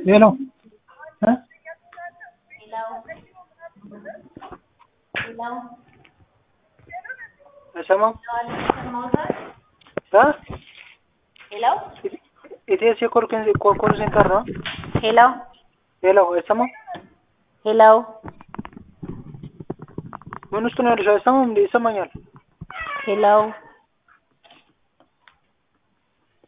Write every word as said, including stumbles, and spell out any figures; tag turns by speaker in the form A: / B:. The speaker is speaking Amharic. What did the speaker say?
A: ሄሎ እ አይሰማም እ
B: ሄሎ
A: ኢቴስ የኮል ኮል ሴንተር ነው።
B: ሄሎ
A: ሄሎ አይሰማም።
B: ሄሎ
A: ምን ውስጥ ነው ያለሽው? አይሰማም እንዴ? ይሰማኛል።
B: ሄሎ